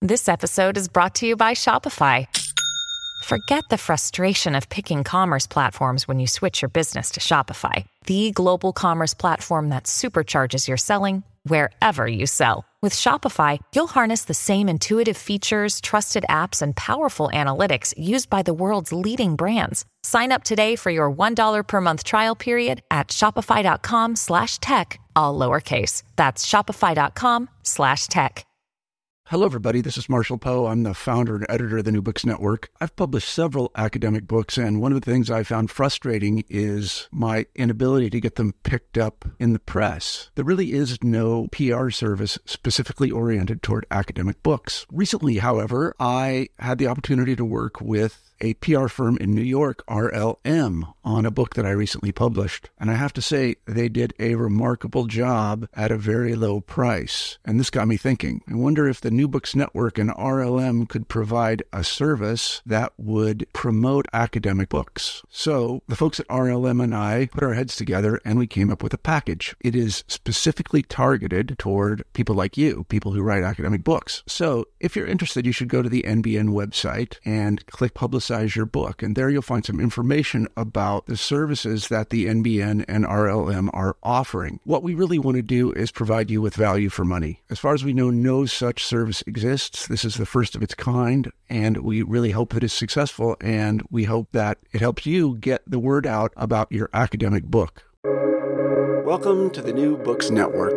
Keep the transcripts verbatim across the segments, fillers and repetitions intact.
This episode is brought to you by Shopify. Forget the frustration of picking commerce platforms when you switch your business to Shopify, the global commerce platform that supercharges your selling wherever you sell. With Shopify, you'll harness the same intuitive features, trusted apps, and powerful analytics used by the world's leading brands. Sign up today for your one dollar per month trial period at shopify.com slash tech, all lowercase. That's shopify.com slash tech. Hello, everybody. This is Marshall Poe. I'm the founder and editor of the New Books Network. I've published several academic books, and one of the things I found frustrating is my inability to get them picked up in the press. There really is no P R service specifically oriented toward academic books. Recently, however, I had the opportunity to work with a P R firm in New York, R L M, on a book that I recently published. And I have to say, they did a remarkable job at a very low price. And this got me thinking. I wonder if the New Books Network and R L M could provide a service that would promote academic books. So the folks at R L M and I put our heads together and we came up with a package. It is specifically targeted toward people like you, people who write academic books. So if you're interested, you should go to the N B N website and click Publicize your book. And there you'll find some information about the services that the N B N and R L M are offering. What we really want to do is provide you with value for money. As far as we know, no such service exists. This is the first of its kind, and we really hope that it's successful, and we hope that it helps you get the word out about your academic book. Welcome to the New Books Network.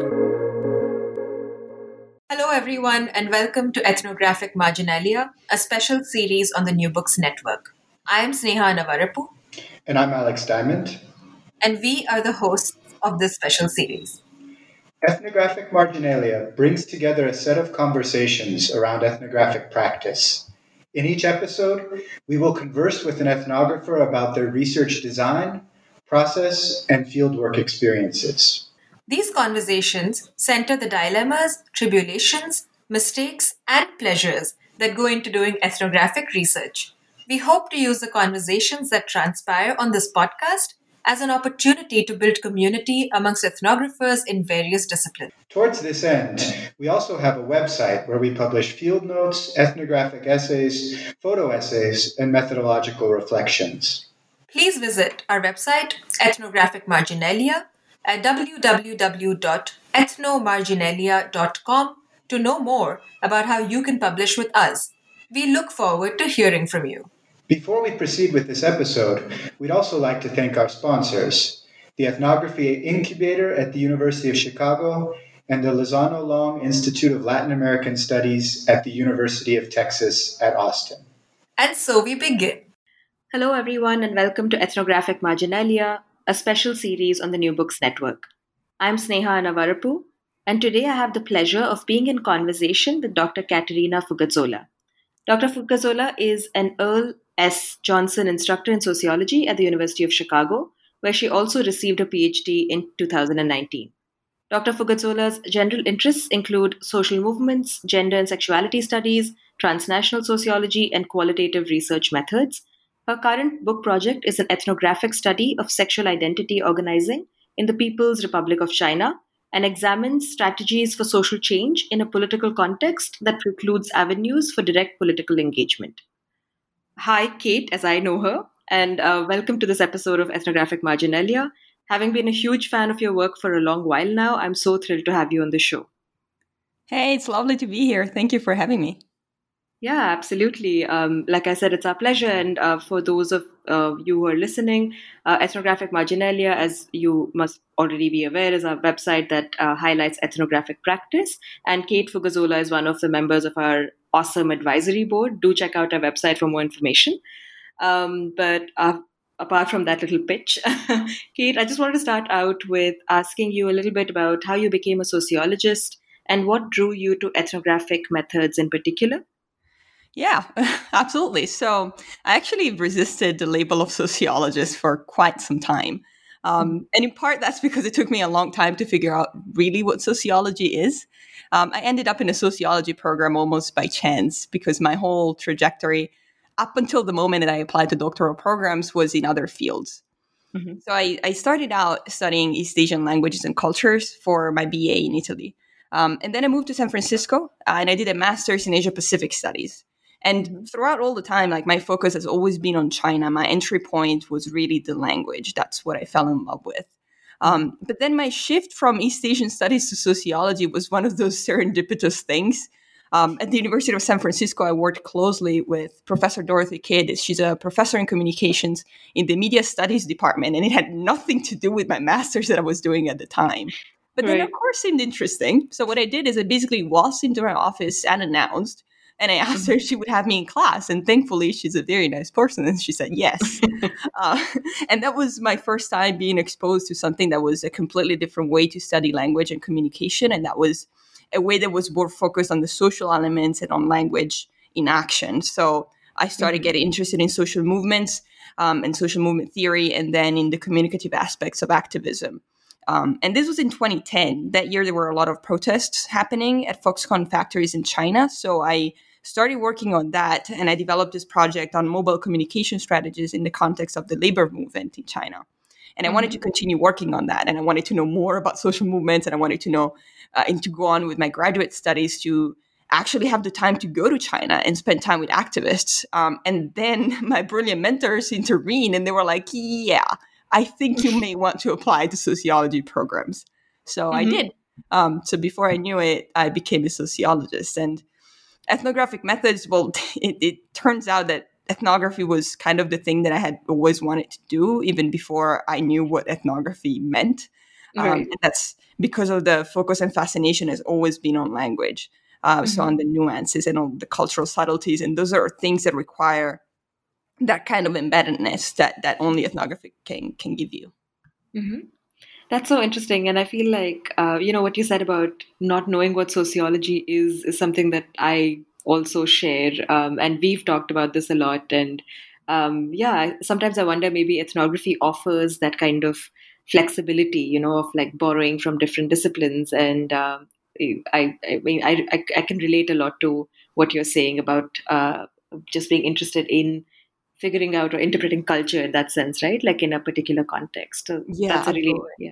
Hello, everyone, and welcome to Ethnographic Marginalia, a special series on the New Books Network. I am Sneha Navarapu. And I'm Alex Diamond. And we are the hosts of this special series. Ethnographic Marginalia brings together a set of conversations around ethnographic practice. In each episode, we will converse with an ethnographer about their research design, process, and fieldwork experiences. These conversations center the dilemmas, tribulations, mistakes, and pleasures that go into doing ethnographic research. We hope to use the conversations that transpire on this podcast as an opportunity to build community amongst ethnographers in various disciplines. Towards this end, we also have a website where we publish field notes, ethnographic essays, photo essays, and methodological reflections. Please visit our website, Ethnographic Marginalia, at w w w dot ethnomarginalia dot com to know more about how you can publish with us. We look forward to hearing from you. Before we proceed with this episode, we'd also like to thank our sponsors, the Ethnography Incubator at the University of Chicago and the Lozano Long Institute of Latin American Studies at the University of Texas at Austin. And so we begin. Hello, everyone, and welcome to Ethnographic Marginalia, a special series on the New Books Network. I'm Sneha Navarapu, and today I have the pleasure of being in conversation with Doctor Katerina Fugazzolo. Doctor Fugazzolo is an Earl S. Johnson Instructor in Sociology at the University of Chicago, where she also received a P H D in two thousand nineteen. Doctor Fugazzolo's general interests include social movements, gender and sexuality studies, transnational sociology, and qualitative research methods. Her current book project is an ethnographic study of sexual identity organizing in the People's Republic of China and examines strategies for social change in a political context that precludes avenues for direct political engagement. Hi, Kate, as I know her, and uh, welcome to this episode of Ethnographic Marginalia. Having been a huge fan of your work for a long while now, I'm so thrilled to have you on the show. Hey, it's lovely to be here. Thank you for having me. Yeah, absolutely. Um, like I said, it's our pleasure. And uh, for those of uh, you who are listening, uh, Ethnographic Marginalia, as you must already be aware, is our website that uh, highlights ethnographic practice. And Kate Fugazzolo is one of the members of our awesome advisory board. Do check out our website for more information. Um, but uh, apart from that little pitch, Kate, I just wanted to start out with asking you a little bit about how you became a sociologist and what drew you to ethnographic methods in particular. Yeah, absolutely. So I actually resisted the label of sociologist for quite some time. Um, and in part, that's because it took me a long time to figure out really what sociology is. Um, I ended up in a sociology program almost by chance because my whole trajectory up until the moment that I applied to doctoral programs was in other fields. Mm-hmm. So I, I started out studying East Asian languages and cultures for my B A in Italy. Um, and then I moved to San Francisco uh, and I did a master's in Asia Pacific studies. And throughout all the time, like my focus has always been on China. My entry point was really the language. That's what I fell in love with. Um, but then my shift from East Asian studies to sociology was one of those serendipitous things. Um, at the University of San Francisco, I worked closely with Professor Dorothy Kidd. She's a professor in communications in the media studies department, and it had nothing to do with my master's that I was doing at the time. But right. then, of course, seemed interesting. So what I did is I basically waltzed into her office and announced, and I asked her if she would have me in class. And thankfully, she's a very nice person. And she said yes. uh, and that was my first time being exposed to something that was a completely different way to study language and communication. And that was a way that was more focused on the social elements and on language in action. So I started getting interested in social movements um, and social movement theory, and then in the communicative aspects of activism. Um, and this was in twenty ten. That year, there were a lot of protests happening at Foxconn factories in China. So I started working on that, and I developed this project on mobile communication strategies in the context of the labor movement in China. And I mm-hmm. wanted to continue working on that, and I wanted to know more about social movements, and I wanted to know uh, and to go on with my graduate studies to actually have the time to go to China and spend time with activists. Um, and then my brilliant mentors intervened, and they were like, yeah, I think you may want to apply to sociology programs. So mm-hmm. I did. Um, so before I knew it, I became a sociologist. And ethnographic methods, well, it, it turns out that ethnography was kind of the thing that I had always wanted to do, even before I knew what ethnography meant. Right. Um, and that's because of the focus and fascination has always been on language. Uh, mm-hmm. So on the nuances and on the cultural subtleties. And those are things that require that kind of embeddedness that, that only ethnography can, can give you. Mm-hmm. That's so interesting. And I feel like, uh, you know, what you said about not knowing what sociology is, is something that I also share. Um, and we've talked about this a lot. And um, yeah, sometimes I wonder maybe ethnography offers that kind of flexibility, you know, of like borrowing from different disciplines. And uh, I, I mean, I, I, I can relate a lot to what you're saying about uh, just being interested in figuring out or interpreting culture in that sense, right? Like in a particular context. So yeah, that's a really, yeah.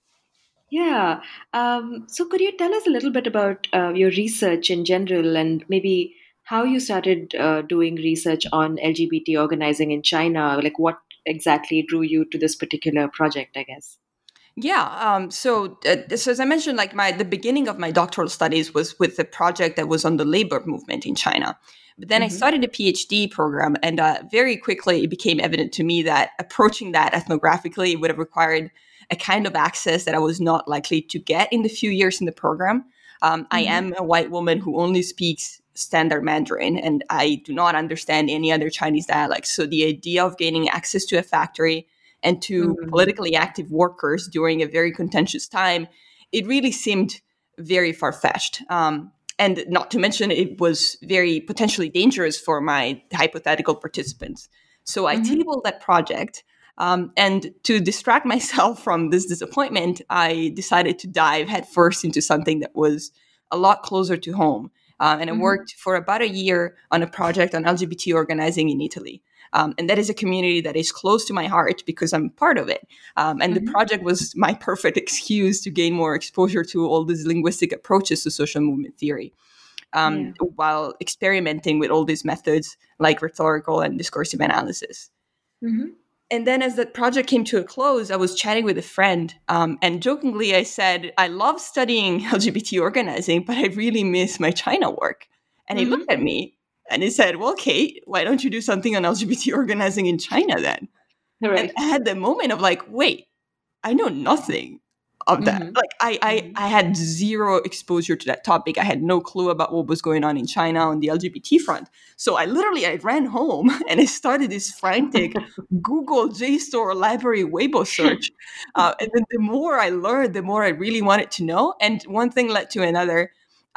Yeah. Um, so could you tell us a little bit about uh, your research in general and maybe how you started uh, doing research on L G B T organizing in China? Like what exactly drew you to this particular project, I guess? Yeah. Um, so, uh, so as I mentioned, like my the beginning of my doctoral studies was with a project that was on the labor movement in China. But then mm-hmm. I started a PhD program, and uh, very quickly it became evident to me that approaching that ethnographically would have required a kind of access that I was not likely to get in the few years in the program. Um, mm-hmm. I am a white woman who only speaks standard Mandarin, and I do not understand any other Chinese dialects. So the idea of gaining access to a factory and to mm-hmm. politically active workers during a very contentious time, it really seemed very far-fetched. Um, And not to mention, it was very potentially dangerous for my hypothetical participants. So I mm-hmm. tabled that project. Um, and to distract myself from this disappointment, I decided to dive headfirst into something that was a lot closer to home. Uh, and I mm-hmm. worked for about a year on a project on L G B T organizing in Italy. Um, and that is a community that is close to my heart because I'm part of it. Um, and mm-hmm. the project was my perfect excuse to gain more exposure to all these linguistic approaches to social movement theory, um, yeah. while experimenting with all these methods like rhetorical and discursive analysis. Mm-hmm. And then as that project came to a close, I was chatting with a friend. Um, and jokingly, I said, I love studying L G B T organizing, but I really miss my China work. And mm-hmm. he looked at me. And he said, well, Kate, why don't you do something on L G B T organizing in China then? Right. And I had the moment of like, wait, I know nothing of that. Mm-hmm. Like I, I, I had zero exposure to that topic. I had no clue about what was going on in China on the L G B T front. So I literally, I ran home and I started this frantic Google JSTOR library Weibo search. Uh, and then the more I learned, the more I really wanted to know. And one thing led to another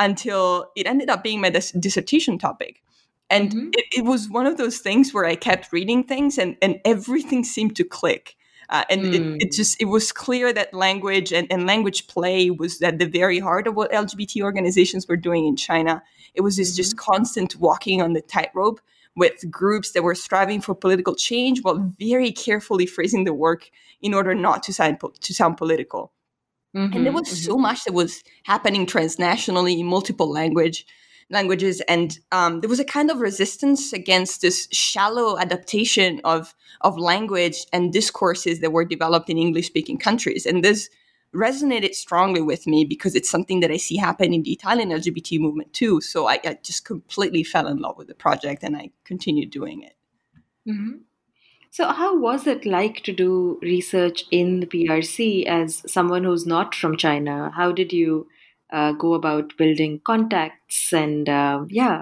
until it ended up being my dis- dissertation topic. And mm-hmm. it, it was one of those things where I kept reading things and, and everything seemed to click. Uh, and mm. it, it just, it was clear that language and, and language play was at the very heart of what L G B T organizations were doing in China. It was this mm-hmm. just constant walking on the tightrope with groups that were striving for political change while very carefully phrasing the work in order not to sound, to sound political. Mm-hmm, And there was mm-hmm. so much that was happening transnationally in multiple language languages. And um, there was a kind of resistance against this shallow adaptation of, of language and discourses that were developed in English-speaking countries. And this resonated strongly with me because it's something that I see happen in the Italian L G B T movement too. So I, I just completely fell in love with the project and I continued doing it. Mm-hmm. So, how was it like to do research in the P R C as someone who's not from China? How did you uh, go about building contacts and uh, yeah?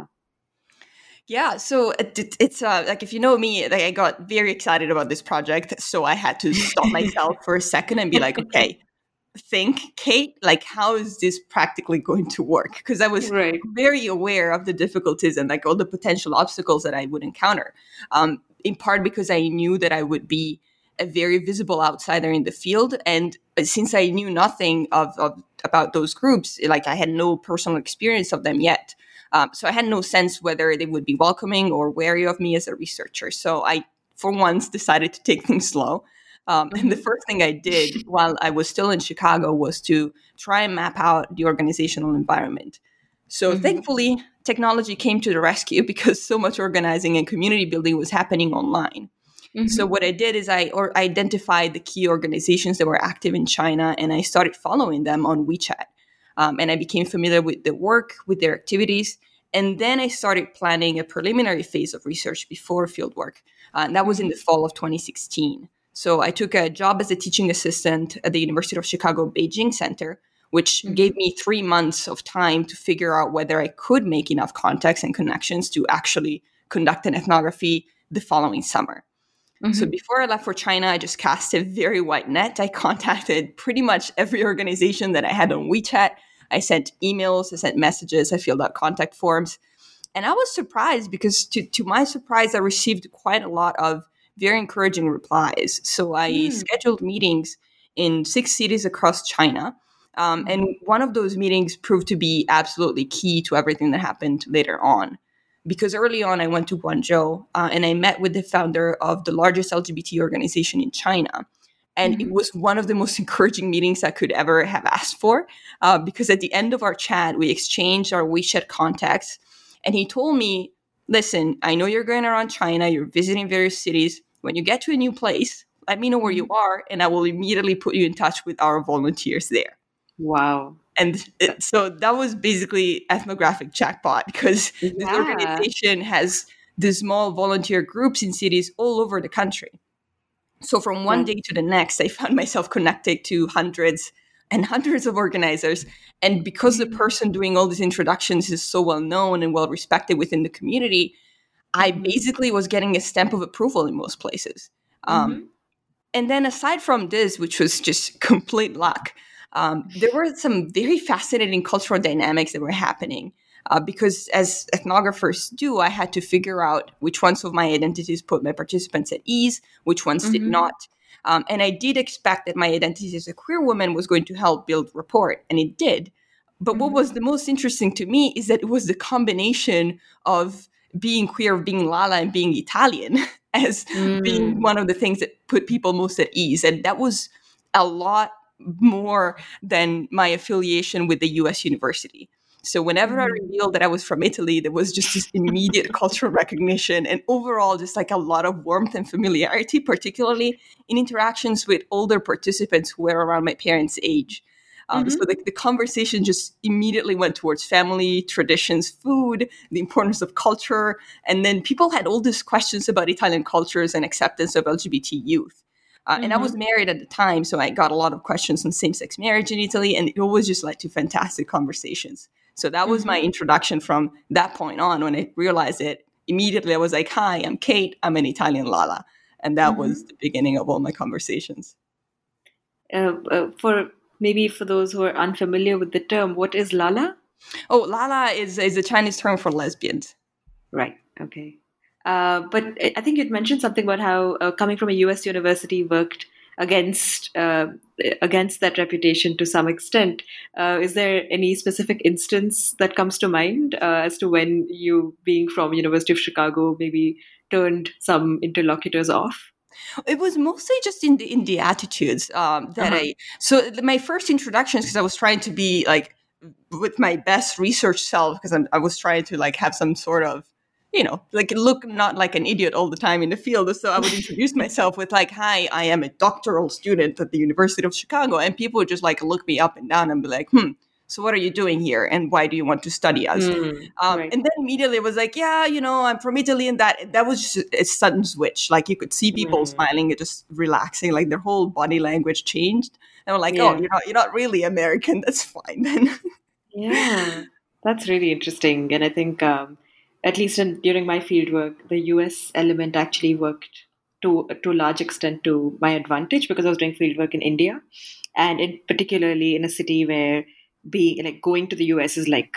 Yeah, so it, it, it's uh, like if you know me, like I got very excited about this project, so I had to stop myself for a second and be like, okay, think, Kate, like how is this practically going to work? Because I was Right. very aware of the difficulties and like all the potential obstacles that I would encounter. Um, in part because I knew that I would be a very visible outsider in the field, and since I knew nothing of, of about those groups, like I had no personal experience of them yet. Um, so I had no sense whether they would be welcoming or wary of me as a researcher. So I, for once, decided to take things slow. Um, and the Mm-hmm. first thing I did while I was still in Chicago was to try and map out the organizational environment. So Mm-hmm. thankfully, technology came to the rescue because so much organizing and community building was happening online. Mm-hmm. So what I did is I or identified the key organizations that were active in China, and I started following them on WeChat. Um, and I became familiar with their work, with their activities. And then I started planning a preliminary phase of research before fieldwork. Uh, and that was in the fall of twenty sixteen. So I took a job as a teaching assistant at the University of Chicago Beijing Center, which Mm-hmm. gave me three months of time to figure out whether I could make enough contacts and connections to actually conduct an ethnography the following summer. So Mm-hmm. before I left for China, I just cast a very wide net. I contacted pretty much every organization that I had on WeChat. I sent emails, I sent messages, I filled out contact forms. And I was surprised because to, to my surprise, I received quite a lot of very encouraging replies. So I Mm-hmm. scheduled meetings in six cities across China. Um, and one of those meetings proved to be absolutely key to everything that happened later on. Because early on, I went to Guangzhou uh, and I met with the founder of the largest L G B T organization in China. And it Mm-hmm. was one of the most encouraging meetings I could ever have asked for, uh, because at the end of our chat, we exchanged our WeChat contacts. And he told me, listen, I know you're going around China, you're visiting various cities. When you get to a new place, let me know where you are, and I will immediately put you in touch with our volunteers there. Wow. And it, so that was basically ethnographic jackpot because this Yeah. organization has these small volunteer groups in cities all over the country. So from one Right. day to the next, I found myself connected to hundreds and hundreds of organizers. And because the person doing all these introductions is so well known and well respected within the community, I Mm-hmm. basically was getting a stamp of approval in most places. Um, Mm-hmm. and then aside from this, which was just complete luck, um, there were some very fascinating cultural dynamics that were happening. Uh, because as ethnographers do, I had to figure out which ones of my identities put my participants at ease, which ones did Mm-hmm. not. Um, and I did expect that my identity as a queer woman was going to help build rapport, and it did. But what Mm-hmm. was the most interesting to me is that it was the combination of being queer, being Lala, and being Italian as being Mm. one of the things that put people most at ease. And that was a lot more than my affiliation with the U S university. So whenever I Mm-hmm. revealed that I was from Italy, there was just this immediate cultural recognition and overall just like a lot of warmth and familiarity, particularly in interactions with older participants who were around my parents' age. Um, so Mm-hmm. the, the conversation just immediately went towards family, traditions, food, the importance of culture. And then people had all these questions about Italian cultures and acceptance of L G B T youth. Uh, and I was Mm-hmm. married at the time, so I got a lot of questions on same-sex marriage in Italy, and it always just led to fantastic conversations. So that was my Mm-hmm. introduction from that point on. When I realized it, immediately I was like, hi, I'm Kate, I'm an Italian Lala. And that Mm-hmm. was the beginning of all my conversations. Uh, uh, for maybe for those who are unfamiliar with the term, what is Lala? Oh, Lala is, is a Chinese term for lesbians. Right. Okay. Uh, but I I think you'd mentioned something about how uh, coming from a U S university worked against uh, against that reputation to some extent. Uh, is there any specific instance that comes to mind uh, as to when you, being from University of Chicago, maybe turned some interlocutors off? It was mostly just in the in the attitudes um, that Uh-huh. I. So my first introductions, because I was trying to be like with my best research self, because I was trying to like have some sort of, you know, like look not like an idiot all the time in the field. So I would introduce myself with like, "Hi, I am a doctoral student at the University of Chicago," and people would just like look me up and down and be like, "Hmm. So what are you doing here, and why do you want to study us?" Mm, Um, right. and then immediately it was like, "Yeah, you know, I'm from Italy," and that that was just a sudden switch. Like you could see people Mm. smiling and just relaxing, like their whole body language changed. And I'm like, "Oh, Yeah. you're not you're not really American. That's fine then." Yeah, that's really interesting. And I think, um, at least in, during my fieldwork, the U S element actually worked to to a large extent to my advantage because I was doing fieldwork in India, and in particularly in a city where being like going to the U S is like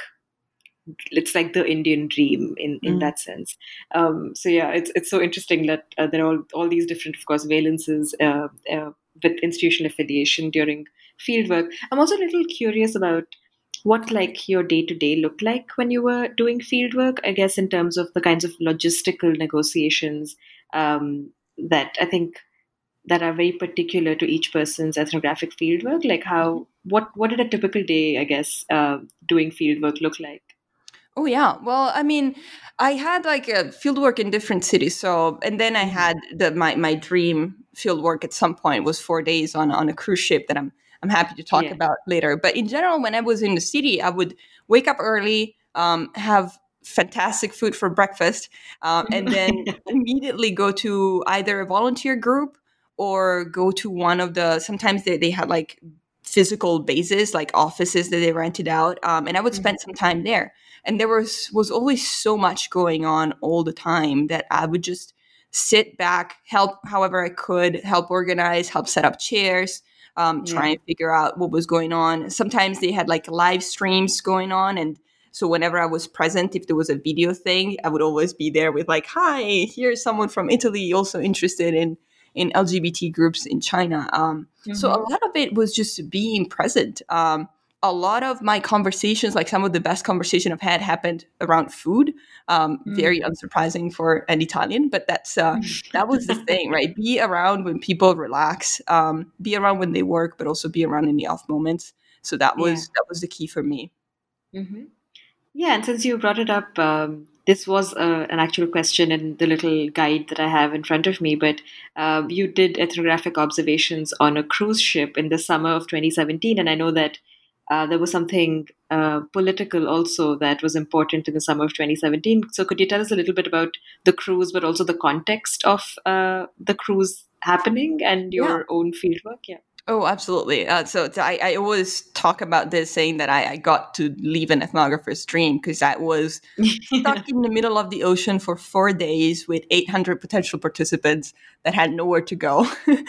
it's like the Indian dream in in Mm. that sense. Um, so yeah, it's it's so interesting that uh, there are all, all these different, of course, valences uh, uh, with institutional affiliation during fieldwork. I'm also a little curious about what like your day to day looked like when you were doing fieldwork. I guess in terms of the kinds of logistical negotiations um, that I think that are very particular to each person's ethnographic fieldwork. Like how what what did a typical day, I guess, uh, doing fieldwork look like? Oh yeah. Well, I mean, I had like a fieldwork in different cities. So, and then I Mhm. had the my my dream fieldwork at some point was four days on on a cruise ship that I'm I'm happy to talk Yeah. about later. But in general, when I was in the city, I would wake up early, um, have fantastic food for breakfast, um, and then immediately go to either a volunteer group or go to one of the. Sometimes they they had like physical bases, like offices that they rented out, um, and I would spend some time there. And there was was always so much going on all the time that I would just sit back, help however I could, help organize, help set up chairs, um, try Yeah. and figure out what was going on. Sometimes they had like live streams going on, and so whenever I was present, if there was a video thing, I would always be there with like, "Hi, here's someone from Italy also interested in in L G B T groups in China." Um, so a Mhm. lot of it was just being present. Um, a lot of my conversations, like some of the best conversation I've had, happened around food. Um, very Mm. unsurprising for an Italian, but that's uh, that was the thing, right? Be around when people relax. Um, be around when they work, but also be around in the off moments. So that Yeah. was that was the key for me. Hmm. Yeah, and since you brought it up, um, this was uh, an actual question in the little guide that I have in front of me. But um, you did ethnographic observations on a cruise ship in the summer of twenty seventeen, and I know that uh, there was something uh, political also that was important in the summer of twenty seventeen. So, could you tell us a little bit about the cruise, but also the context of uh, the cruise happening and Yeah. your own fieldwork? Yeah. Oh, absolutely. Uh, so so I, I always talk about this, saying that I, I got to live an ethnographer's dream because I was stuck in the middle of the ocean for four days with eight hundred potential participants that had nowhere to go.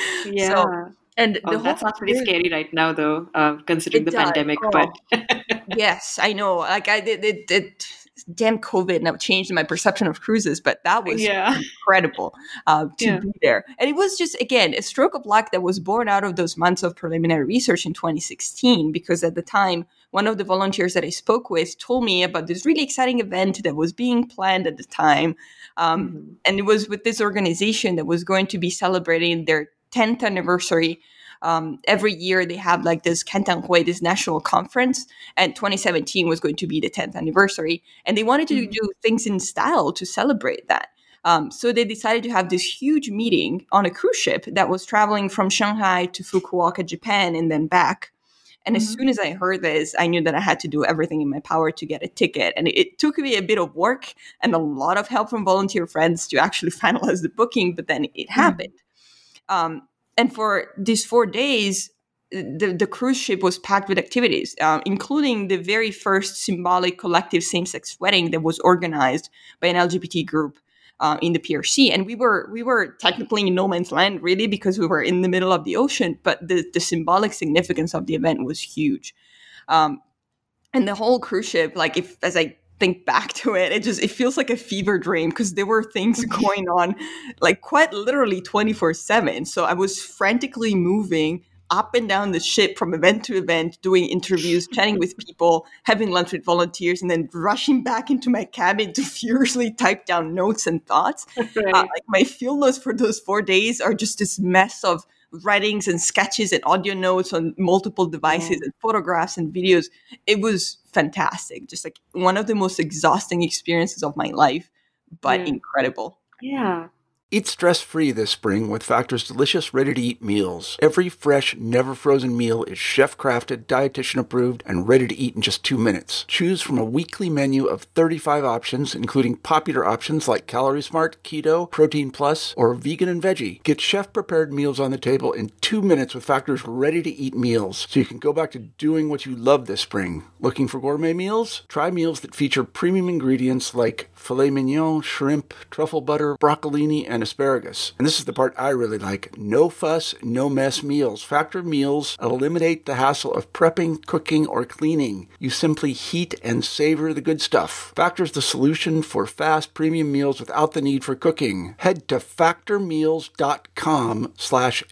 So, Yeah. and Oh, the whole that sounds pretty experience, scary right now, though, uh, considering it the does. pandemic. But Oh, yes, I know. Like I did, it, it, damn COVID now changed my perception of cruises, but that was yeah, incredible uh, to yeah. be there. And it was just, again, a stroke of luck that was born out of those months of preliminary research in twenty sixteen, because at the time, one of the volunteers that I spoke with told me about this really exciting event that was being planned at the time. Um, Mhm. and it was with this organization that was going to be celebrating their tenth anniversary. Um, every year they have like this Kentanghui, this national conference, and twenty seventeen was going to be the tenth anniversary. And they wanted to Mhm. do things in style to celebrate that. Um, so they decided to have this huge meeting on a cruise ship that was traveling from Shanghai to Fukuoka, Japan, and then back. And as Mhm. soon as I heard this, I knew that I had to do everything in my power to get a ticket. And it, it took me a bit of work and a lot of help from volunteer friends to actually finalize the booking, but then it happened. Um, and for these four days, the, the cruise ship was packed with activities, um, including the very first symbolic collective same-sex wedding that was organized by an L G B T group uh, in the P R C. And we were we were technically in no man's land, really, because we were in the middle of the ocean. But the, the symbolic significance of the event was huge. Um, and the whole cruise ship, like if as I think back to it, it just it feels like a fever dream because there were things going on like quite literally twenty-four seven. So I was frantically moving up and down the ship from event to event, doing interviews, chatting with people, having lunch with volunteers, and then rushing back into my cabin to furiously type down notes and thoughts. Right. Uh, like my field notes for those four days are just this mess of writings and sketches and audio notes on multiple devices Yeah. and photographs and videos. It was fantastic. Just like one of the most exhausting experiences of my life, but Yeah. incredible. Yeah. Eat stress-free this spring with Factor's delicious, ready-to-eat meals. Every fresh, never-frozen meal is chef-crafted, dietitian-approved, and ready to eat in just two minutes. Choose from a weekly menu of thirty-five options, including popular options like Calorie Smart, Keto, Protein Plus, or Vegan and Veggie. Get chef-prepared meals on the table in two minutes with Factor's ready-to-eat meals, so you can go back to doing what you love this spring. Looking for gourmet meals? Try meals that feature premium ingredients like filet mignon, shrimp, truffle butter, broccolini, and asparagus. And this is the part I really like. No fuss, no mess meals. Factor meals eliminate the hassle of prepping, cooking, or cleaning. You simply heat and savor the good stuff. Factor's the solution for fast premium meals without the need for cooking. Head to factormeals.com slash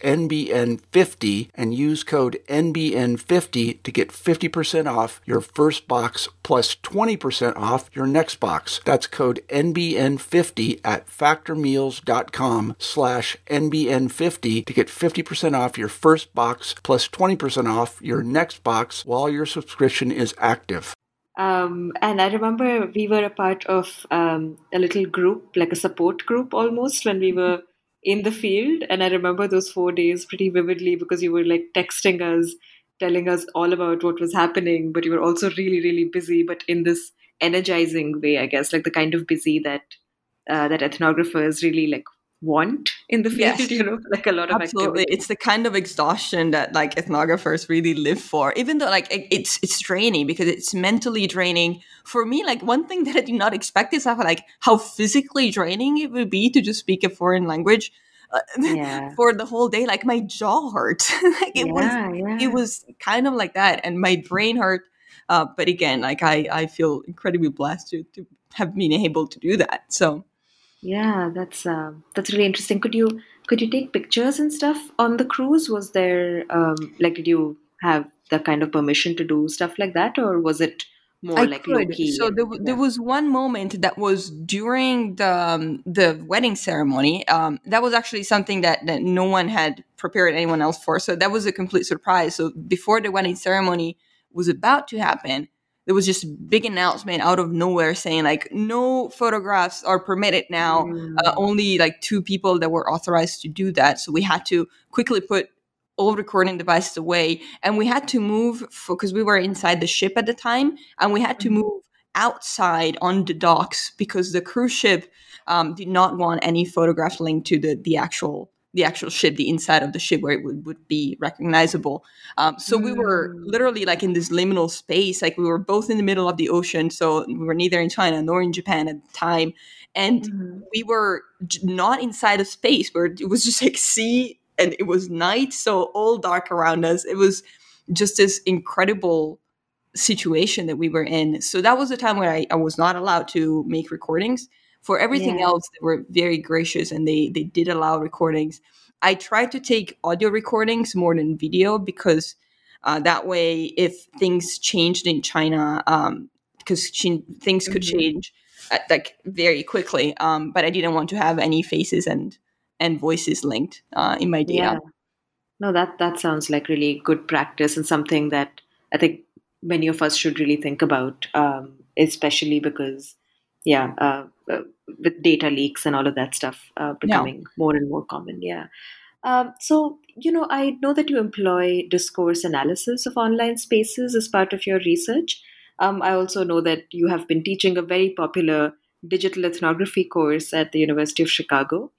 NBN50 and use code N B N fifty to get fifty percent off your first box plus twenty percent off your next box. That's code N B N fifty at factormeals.com slash N B N fifty to get fifty percent off your first box plus twenty percent off your next box while your subscription is active. Um, and I remember we were a part of um, a little group, like a support group almost, when we were in the field. And I remember those four days pretty vividly because you were like texting us, telling us all about what was happening, but you were also really, really busy, but in this energizing way, I guess, like the kind of busy that uh, that ethnographers really like want in the field, Yes. you know, like a lot of Absolutely. activity. It's the kind of exhaustion that like ethnographers really live for, even though like it- it's it's draining because it's mentally draining. For me, like one thing that I did not expect is how like how physically draining it would be to just speak a foreign language uh, Yeah. for the whole day. Like my jaw hurt. Like it was Yeah, yeah. it was kind of like that, and my brain hurt. Uh, but again, like I I feel incredibly blessed to to have been able to do that. So. Yeah, that's um, that's really interesting. Could you could you take pictures and stuff on the cruise? Was there um, like did you have the kind of permission to do stuff like that, or was it more I like low could. key? So there, And w- there yeah. was one moment that was during the um, the wedding ceremony. Um, that was actually something that, that no one had prepared anyone else for. So that was a complete surprise. So before the wedding ceremony was about to happen, there was just a big announcement out of nowhere saying like no photographs are permitted now. Uh, Mm, only like two people that were authorized to do that. So we had to quickly put all recording devices away, and we had to move because we were inside the ship at the time, and we had to mhm. move outside on the docks because the cruise ship um, did not want any photographs linked to the the actual the actual ship, the inside of the ship where it would, would be recognizable. Um, so we were Mm, literally like in this liminal space, like we were both in the middle of the ocean, so we were neither in China nor in Japan at the time, and mhm. we were j- not inside of space where it was just like sea and it was night, so all dark around us. It was just this incredible situation that we were in. So that was the time where I, I was not allowed to make recordings. For everything Yeah. else, they were very gracious and they they did allow recordings. I tried to take audio recordings more than video because uh, that way, if things changed in China, because um, things could Mhm. change uh, like very quickly. Um, but I didn't want to have any faces and and voices linked uh, in my data. Yeah. No, that that sounds like really good practice and something that I think many of us should really think about, um, especially because, yeah, uh, uh, with data leaks and all of that stuff uh, Yeah. becoming more and more common. Yeah. Um, so, you know, I know that you employ discourse analysis of online spaces as part of your research. Um, I also know that you have been teaching a very popular digital ethnography course at the University of Chicago.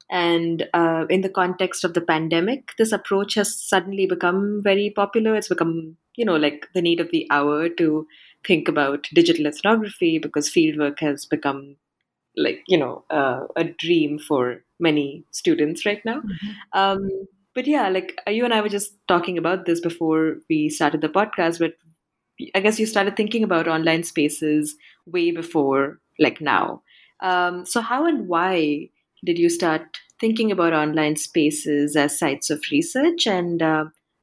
And uh, in the context of the pandemic, this approach has suddenly become very popular. It's become, you know, like the need of the hour to think about digital ethnography because fieldwork has become like, you know, uh, a dream for many students right now. Um, but yeah, like uh, you and I were just talking about this before we started the podcast, but I guess you started thinking about online spaces way before like now. Um, so how and why did you start thinking about online spaces as sites of research? And uh,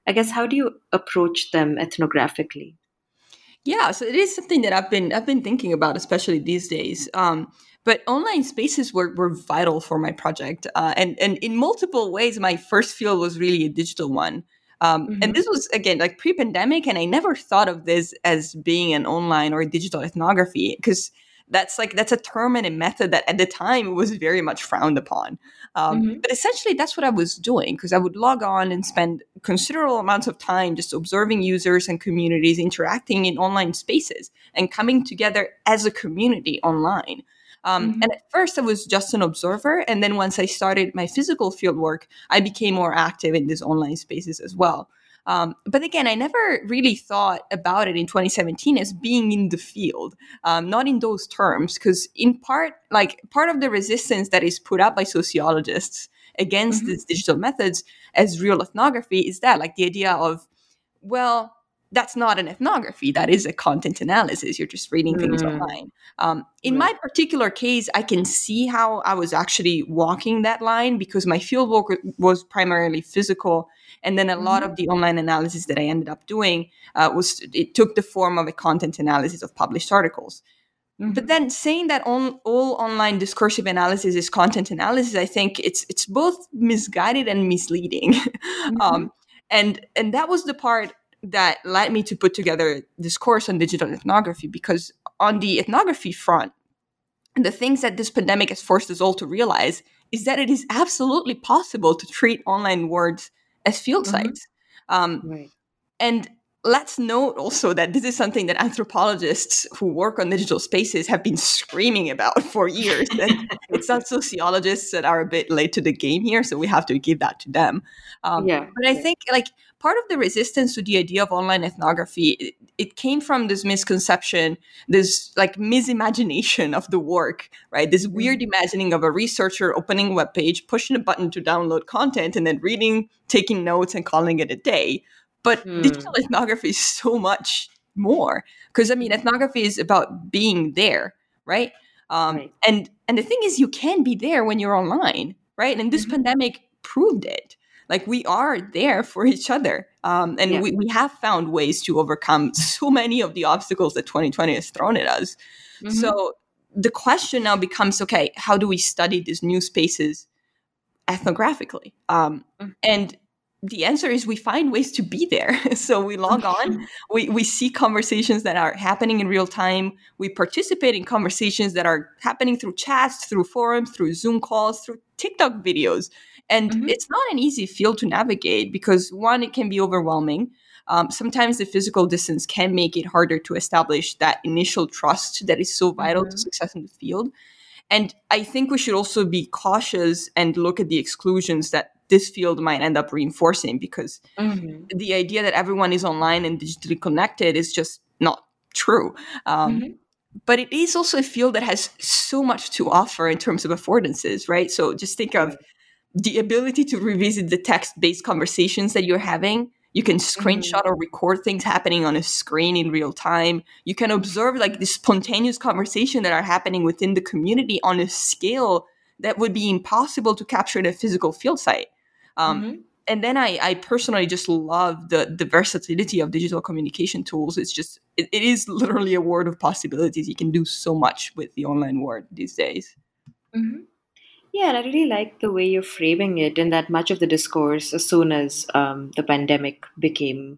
I guess, how do you approach them ethnographically? Yeah, so it is something that I've been I've been thinking about, especially these days. Um, but online spaces were, were vital for my project, uh, and and in multiple ways. My first field was really a digital one, um, and Mm-hmm. this was again like pre-pandemic, and I never thought of this as being an online or digital ethnography because that's like that's a term and a method that at the time was very much frowned upon. Um, Mm-hmm. but essentially, that's what I was doing because I would log on and spend considerable amounts of time just observing users and communities interacting in online spaces and coming together as a community online. Um, Mm-hmm. and at first, I was just an observer. And then once I started my physical field work, I became more active in these online spaces as well. Um, but again, I never really thought about it in twenty seventeen as being in the field, um, not in those terms, because in part, like part of the resistance that is put up by sociologists against Mm-hmm. these digital methods as real ethnography is that, like the idea of, well, that's not an ethnography. That is a content analysis. You're just reading things Mm-hmm. online. Um, in Right. my particular case, I can see how I was actually walking that line because my fieldwork was primarily physical, and then a lot Mm-hmm. of the online analysis that I ended up doing uh, was it took the form of a content analysis of published articles. But Mm-hmm. then saying that on, all online discursive analysis is content analysis, I think it's it's both misguided and misleading. Mm-hmm. um, and and that was the part that led me to put together this course on digital ethnography because on the ethnography front, the things that this pandemic has forced us all to realize is that it is absolutely possible to treat online words as field Mm-hmm. sites. Um, Right. and let's note also that this is something that anthropologists who work on digital spaces have been screaming about for years. And it's not sociologists that are a bit late to the game here, so we have to give that to them. Um, Yeah. but I Yeah. think like part of the resistance to the idea of online ethnography, it, it came from this misconception, this like misimagination of the work, right? This weird Mm-hmm. imagining of a researcher opening a web page, pushing a button to download content, and then reading, taking notes, and calling it a day. But digital Hmm. ethnography is so much more because I mean, ethnography is about being there, right? Um, Right. and and the thing is, you can be there when you're online, right? And this Mm-hmm. pandemic proved it. Like we are there for each other, um, and Yeah. we, we have found ways to overcome so many of the obstacles that twenty twenty has thrown at us. Mm-hmm. So the question now becomes, okay, how do we study these new spaces ethnographically? Um, and the answer is we find ways to be there. So we log on, we, we see conversations that are happening in real time. We participate in conversations that are happening through chats, through forums, through Zoom calls, through TikTok videos. And Mm-hmm. it's not an easy field to navigate because, one, it can be overwhelming. Um, sometimes the physical distance can make it harder to establish that initial trust that is so vital to Mm-hmm. success in the field. And I think we should also be cautious and look at the exclusions that this field might end up reinforcing because Mm-hmm. the idea that everyone is online and digitally connected is just not true. Um, Mm-hmm. but it is also a field that has so much to offer in terms of affordances, right? So just think of Right. the ability to revisit the text-based conversations that you're having. You can Mm-hmm. screenshot or record things happening on a screen in real time. You can observe like the spontaneous conversation that are happening within the community on a scale that would be impossible to capture in a physical field site. Um, Mm-hmm. and then I, I personally just love the the versatility of digital communication tools. It's just it, it is literally a world of possibilities. You can do so much with the online world these days. Mm-hmm. Yeah, and I really like the way you're framing it, in that much of the discourse, as soon as um, the pandemic became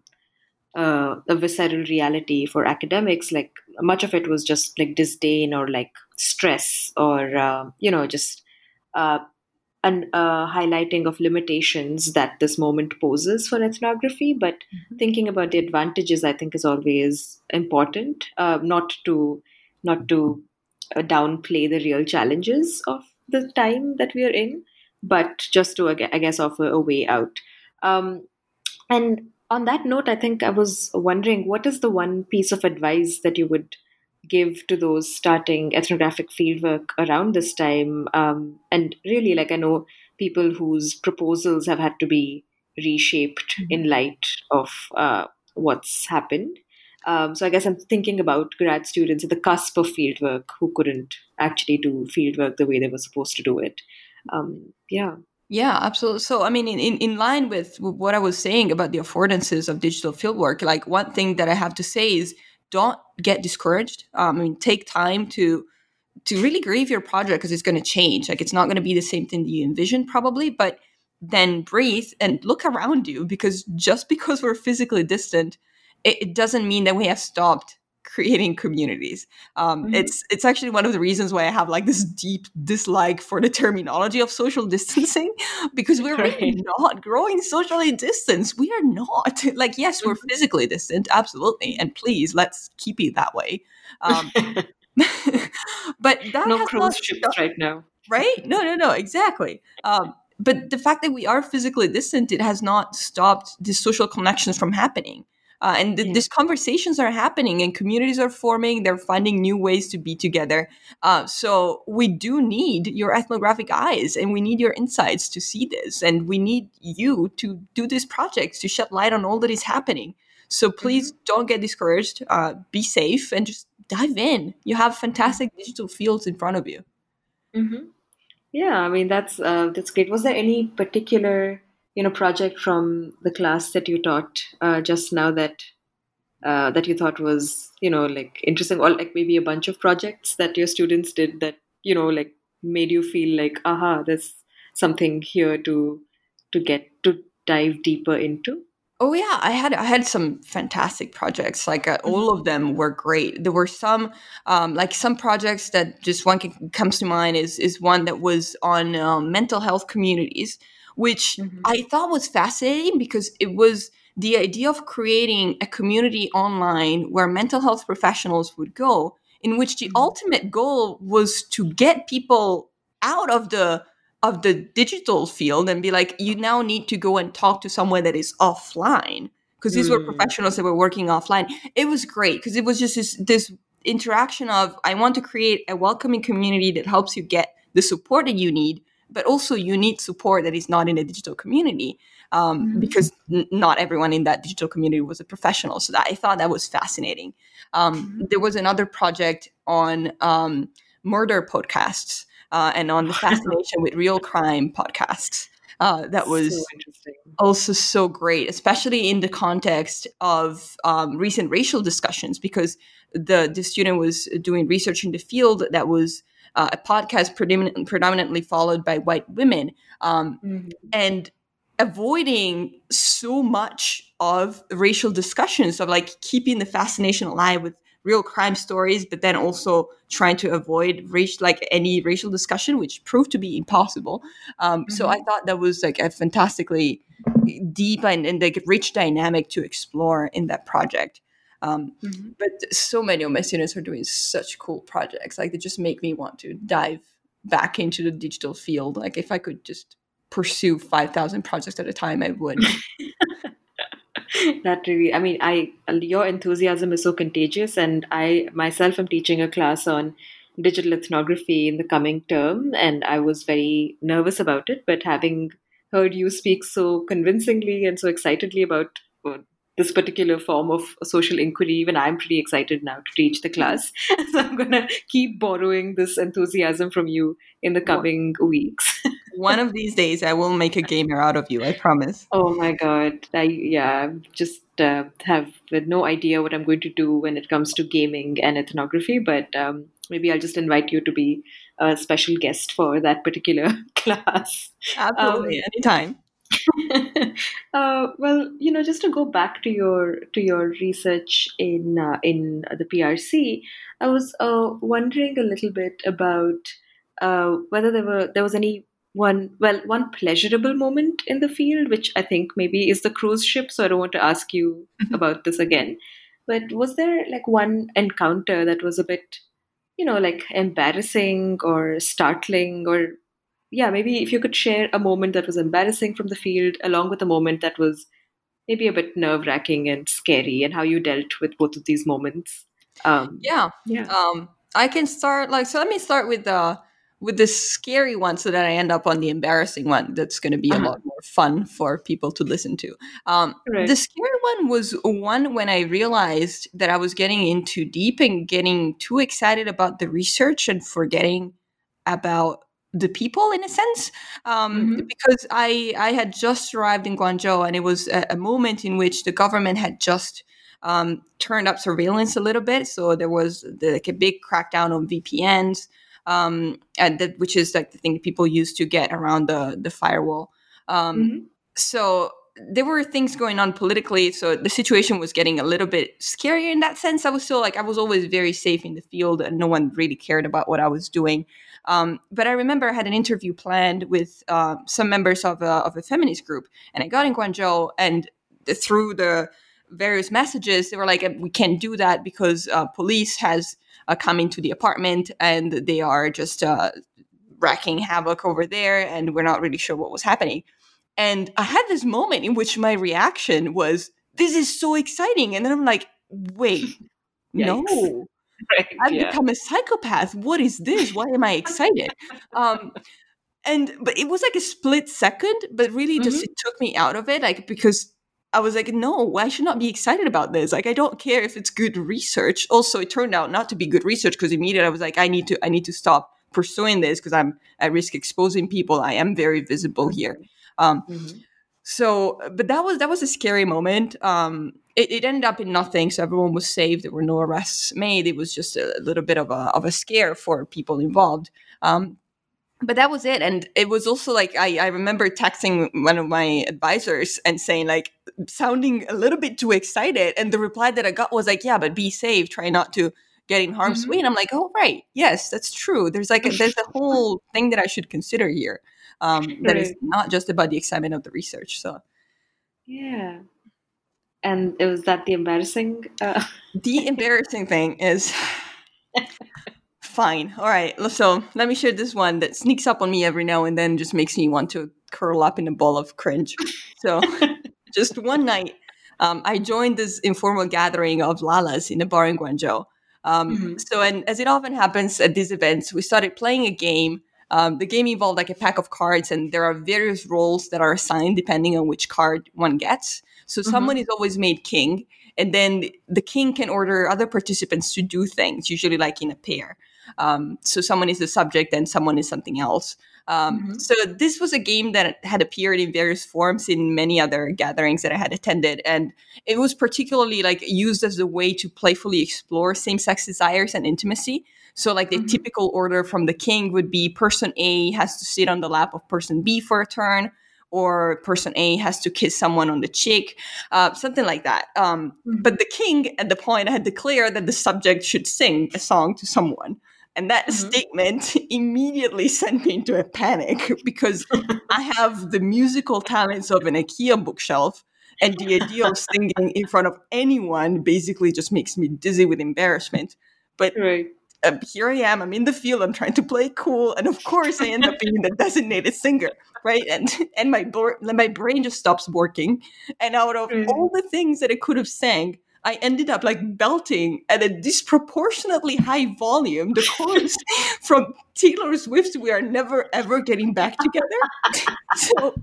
uh, a visceral reality for academics, like much of it was just like disdain or like stress or, uh, you know, just uh, an uh, highlighting of limitations that this moment poses for ethnography. But thinking about the advantages, I think, is always important, uh, not to not to uh, downplay the real challenges of the time that we are in, but just to, I gue- I guess, offer a way out. Um, and on that note, I think I was wondering, what is the one piece of advice that you would give to those starting ethnographic fieldwork around this time? Um, and really, like, I know people whose proposals have had to be reshaped in light of uh, what's happened. Um, so I guess I'm thinking about grad students at the cusp of fieldwork who couldn't actually do fieldwork the way they were supposed to do it. Um, yeah. Yeah, absolutely. So, I mean, in, in, in line with what I was saying about the affordances of digital fieldwork, like one thing that I have to say is don't get discouraged. Um, I mean, take time to to really grieve your project because it's going to change. Like, it's not going to be the same thing that you envisioned, probably, but then breathe and look around you, because just because we're physically distant, it, it doesn't mean that we have stopped creating communities. Um, Mhm. it's it's actually one of the reasons why I have like this deep dislike for the terminology of social distancing, because we're really Right. not growing socially distanced. We are not. Like, yes, we're physically distant, absolutely, and please let's keep it that way. Um, but that No has not cruise ships right now. right? No, no, no, exactly. Um, but the fact that we are physically distant, it has not stopped these social connections from happening. Uh, and th- Yeah. these conversations are happening and communities are forming. They're finding new ways to be together. Uh, so we do need your ethnographic eyes and we need your insights to see this. And we need you to do these projects to shed light on all that is happening. So please don't get discouraged. Uh, be safe and just dive in. You have fantastic digital fields in front of you. Mm-hmm. Yeah, I mean that's uh, that's great. Was there any particular you know project from the class that you taught uh, just now that uh, that you thought was you know like interesting, or like maybe a bunch of projects that your students did that you know like made you feel like aha, there's something here to to get to dive deeper into? Oh yeah, I had I had some fantastic projects. Like uh, Mhm. all of them were great. There were some um, like some projects that just one can, comes to mind is is one that was on um, mental health communities, which Mhm. I thought was fascinating because it was the idea of creating a community online where mental health professionals would go, in which the Mhm. ultimate goal was to get people out of the of the digital field and be like, you now need to go and talk to someone that is offline, because these were Mm. professionals that were working offline. It was great because it was just this, this interaction of, I want to create a welcoming community that helps you get the support that you need, but also you need support that is not in a digital community, um, Mhm. because n- not everyone in that digital community was a professional. So that, I thought that was fascinating. Um, Mhm. there was another project on um, murder podcasts, uh, and on the fascination with real crime podcasts. Uh, that So was interesting. also so great, especially in the context of um, recent racial discussions, because the, the student was doing research in the field that was uh, a podcast predomin- predominantly followed by white women. Um, Mhm. and avoiding so much of racial discussions, of like keeping the fascination alive with real crime stories, but then also trying to avoid race, like any racial discussion, which proved to be impossible. Um, so I Mhm. thought that was like a fantastically deep and, and like rich dynamic to explore in that project. Um, Mhm. but so many of my students are doing such cool projects. Like, they just make me want to dive back into the digital field. Like, if I could just pursue five thousand projects at a time, I would. That really, I mean, I your enthusiasm is so contagious, and I myself am teaching a class on digital ethnography in the coming term, and I was very nervous about it. But having heard you speak so convincingly and so excitedly about uh, this particular form of social inquiry, even I'm pretty excited now to teach the class. So I'm gonna keep borrowing this enthusiasm from you in the One coming weeks. one of these days, I will make a gamer out of you. I promise. Oh my God. I, yeah, just uh, have no idea what I'm going to do when it comes to gaming and ethnography, but um, maybe I'll just invite you to be a special guest for that particular class. Absolutely, Um, anytime. uh, well, you know, just to go back to your to your research in uh, in the P R C, I was uh, wondering a little bit about uh, whether there were there was any one well one pleasurable moment in the field, which I think maybe is the cruise ship. So I don't want to ask you about this again, but was there like one encounter that was a bit you know like embarrassing or startling, or yeah, maybe if you could share a moment that was embarrassing from the field along with a moment that was maybe a bit nerve wracking and scary, and how you dealt with both of these moments. Um, Yeah. yeah. Um, I can start like so. Let me start with the with the scary one, so that I end up on the embarrassing one. That's going to be a Uh-huh. lot more fun for people to listen to. Um, the Right. scary one was one when I realized that I was getting in too deep and getting too excited about the research and forgetting about the people in a sense, um, Mm-hmm. because I I had just arrived in Guangzhou, and it was a, a moment in which the government had just um, turned up surveillance a little bit. So there was the, like a big crackdown on V P Ns, um, and that, which is like the thing people use to get around the the firewall. Um, Mm-hmm. so there were things going on politically, so the situation was getting a little bit scarier in that sense. I was still like, I was always very safe in the field, and no one really cared about what I was doing. Um, but I remember I had an interview planned with uh, some members of a, of a feminist group, and I got in Guangzhou, and through the various messages, they were like, we can't do that because uh, police has uh, come into the apartment, and they are just uh, wreaking havoc over there, and we're not really sure what was happening. And I had this moment in which my reaction was, this is so exciting. And then I'm like, wait, no, Yikes. Right. I've Yeah. become a psychopath. What is this? Why am I excited? um, and, but it was like a split second, but really just, Mm-hmm. it took me out of it. Like, because I was like, no, I should not be excited about this. Like, I don't care if it's good research. Also, it turned out not to be good research, because immediately I was like, I need to, I need to stop pursuing this, because I'm at risk exposing people. I am very visible here. Um, Mm-hmm. so, but that was that was a scary moment. Um, it, it ended up in nothing, so everyone was saved. There were no arrests made. It was just a little bit of a of a scare for people involved. Um, but that was it. And it was also like, I, I remember texting one of my advisors and saying, like, sounding a little bit too excited. And the reply that I got was like, yeah, but be safe. Try not to get in harm's Mm-hmm. way. And I'm like, oh, right. Yes, that's true. There's like, a, there's a whole thing that I should consider here. Um, that is Right. not just about the excitement of the research. So Yeah. And was that the embarrassing? Uh... the embarrassing thing is, fine. All right. So let me share this one that sneaks up on me every now and then, just makes me want to curl up in a ball of cringe. So just one night, um, I joined this informal gathering of Lalas in a bar in Guangzhou. Um, Mm-hmm. so, and as it often happens at these events, we started playing a game. Um, the game involved like a pack of cards, and there are various roles that are assigned depending on which card one gets. So Mm-hmm. someone is always made king, and then the king can order other participants to do things, usually like in a pair. Um, so someone is the subject and someone is something else. Um, Mm-hmm. so this was a game that had appeared in various forms in many other gatherings that I had attended, and it was particularly like used as a way to playfully explore same-sex desires and intimacy. So like the Mm-hmm. typical order from the king would be person A has to sit on the lap of person B for a turn, or person A has to kiss someone on the cheek, uh, something like that. Um, Mm-hmm. but the king at the point had declared that the subject should sing a song to someone. And that Mm-hmm. statement immediately sent me into a panic, because I have the musical talents of an IKEA bookshelf, and the idea of singing in front of anyone basically just makes me dizzy with embarrassment. But Right. uh, here I am, I'm in the field, I'm trying to play cool, and of course I end up being the designated singer, right? And and my, bor- my brain just stops working. And out of Right. all the things that I could have sang, I ended up like belting at a disproportionately high volume the chorus from Taylor Swift's "We Are Never Ever Getting Back Together." So,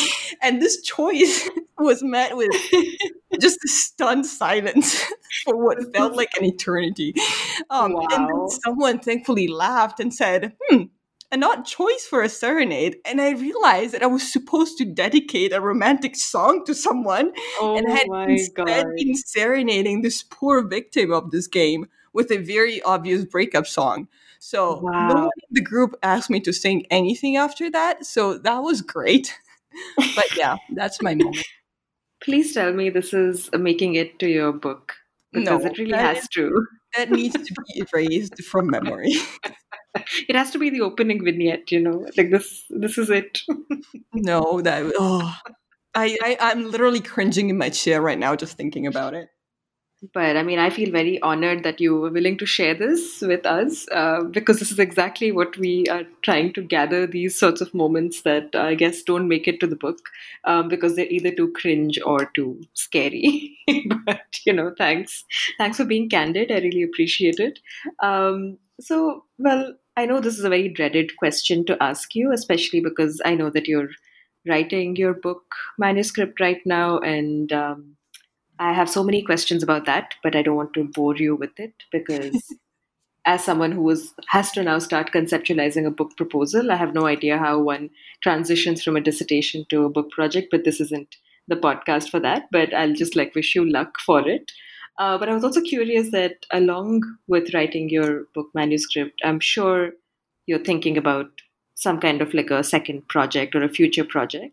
and this choice was met with just a stunned silence for what felt like an eternity. Um, And then Wow. someone thankfully laughed and said, hmm, an odd choice for a serenade. And I realized that I was supposed to dedicate a romantic song to someone, Oh and had my instead God. been serenading this poor victim of this game with a very obvious breakup song. So no Wow. one in the group asked me to sing anything after that. So that was great. But yeah, that's my moment. Please tell me this is making it to your book, because No, it really that, has is, to. that needs to be erased from memory. It has to be the opening vignette, you know. Like this this is it. No, that oh, I, I I'm literally cringing in my chair right now just thinking about it. But I mean, I feel very honored that you were willing to share this with us, uh, because this is exactly what we are trying to gather, these sorts of moments that uh, I guess don't make it to the book, um, because they're either too cringe or too scary. But, you know, thanks. Thanks for being candid. I really appreciate it. Um, so, well, I know this is a very dreaded question to ask you, especially because I know that you're writing your book manuscript right now, and um, I have so many questions about that, but I don't want to bore you with it because as someone who is, has to now start conceptualizing a book proposal, I have no idea how one transitions from a dissertation to a book project, but this isn't the podcast for that. But I'll just like wish you luck for it. Uh, but I was also curious that along with writing your book manuscript, I'm sure you're thinking about some kind of like a second project or a future project.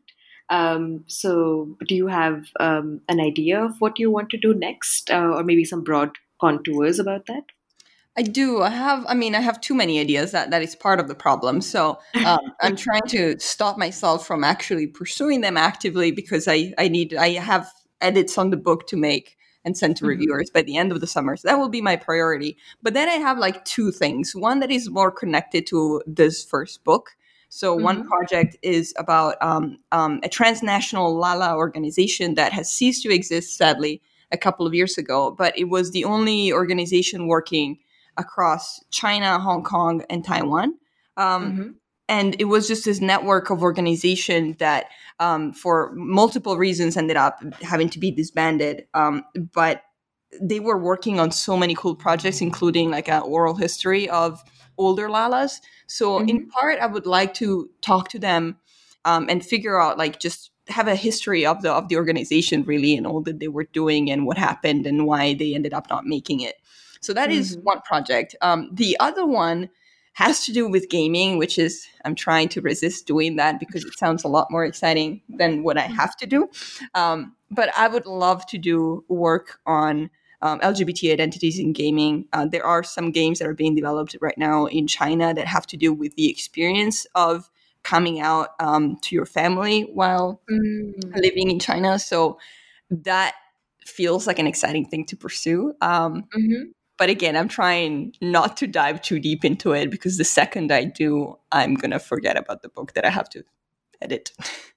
Um, so do you have um, an idea of what you want to do next, uh, or maybe some broad contours about that? I do. I have, I mean, I have too many ideas. That that is part of the problem. So um, I'm trying to stop myself from actually pursuing them actively because I, I need, I have edits on the book to make and send to mm-hmm. reviewers by the end of the summer. So that will be my priority. But then I have like two things. One that is more connected to this first book. So mm-hmm. one project is about um, um, a transnational Lala organization that has ceased to exist, sadly, a couple of years ago. But it was the only organization working across China, Hong Kong, and Taiwan. Um, mm-hmm. And it was just this network of organization that, um, for multiple reasons, ended up having to be disbanded. Um, but they were working on so many cool projects, including like an oral history of older Lalas. So mm-hmm. in part, I would like to talk to them um, and figure out, like, just have a history of the of the organization, really, and all that they were doing and what happened and why they ended up not making it. So that mm-hmm. is one project. Um, the other one has to do with gaming, which is, I'm trying to resist doing that because it sounds a lot more exciting than what I have to do. Um, but I would love to do work on um, L G B T identities in gaming. Uh, there are some games that are being developed right now in China that have to do with the experience of coming out um, to your family while mm. living in China. So that feels like an exciting thing to pursue. Um, mm-hmm. But again, I'm trying not to dive too deep into it because the second I do, I'm going to forget about the book that I have to edit.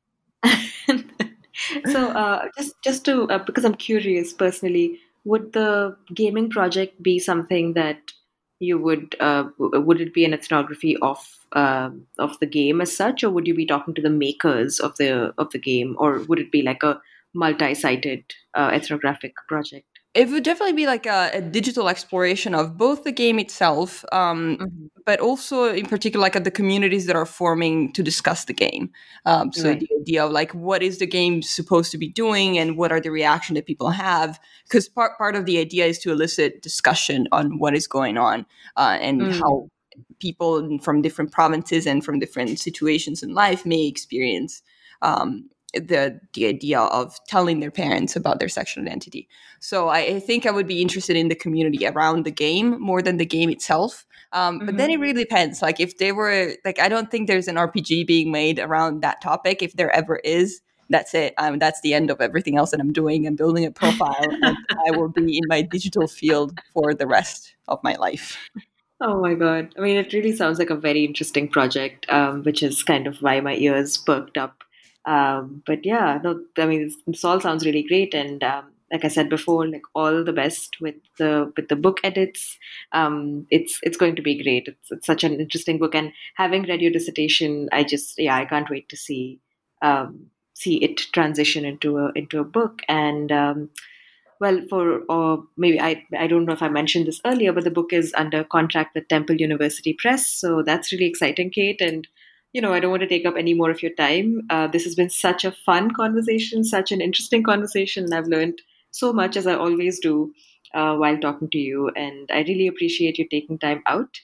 So uh, just, just to, uh, because I'm curious personally, would the gaming project be something that you would, uh, would it be an ethnography of uh, of the game as such, or would you be talking to the makers of the of the game, or would it be like a multi-sited uh, ethnographic project? It would definitely be like a, a digital exploration of both the game itself, um, mm-hmm. but also in particular like at the communities that are forming to discuss the game. Um, so right. the idea of like, what is the game supposed to be doing and what are the reaction that people have? Because part, part of the idea is to elicit discussion on what is going on uh, and mm. how people from different provinces and from different situations in life may experience um the the idea of telling their parents about their sexual identity. So I, I think I would be interested in the community around the game more than the game itself. Um, mm-hmm. But then it really depends. Like if they were like, I don't think there's an R P G being made around that topic. If there ever is, that's it. Um, that's the end of everything else that I'm doing. I'm building a profile and I will be in my digital field for the rest of my life. Oh my God. I mean, it really sounds like a very interesting project, um, which is kind of why my ears perked up. Um, but yeah, no, I mean, this, this all sounds really great. And um, like I said before, like all the best with the with the book edits. Um, it's it's going to be great. It's, it's such an interesting book. And having read your dissertation, I just yeah, I can't wait to see um, see it transition into a into a book. And um, well, for or maybe I I don't know if I mentioned this earlier, but the book is under contract with Temple University Press, so that's really exciting, Kate. And you know, I don't want to take up any more of your time. Uh, this has been such a fun conversation, such an interesting conversation. And I've learned so much, as I always do, uh, while talking to you. And I really appreciate you taking time out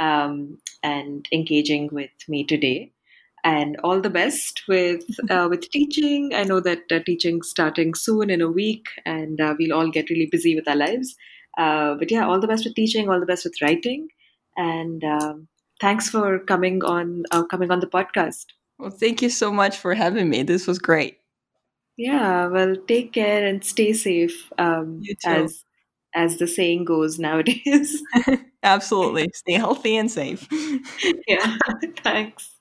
um, and engaging with me today. And all the best with uh, with teaching. I know that uh, teaching's starting soon in a week, and uh, we'll all get really busy with our lives. Uh, but yeah, all the best with teaching, all the best with writing. And um, thanks for coming on uh, coming on the podcast. Well, thank you so much for having me. This was great. Yeah, well, take care and stay safe. Um, you too. As as the saying goes nowadays. Absolutely. Stay healthy and safe. Yeah, thanks.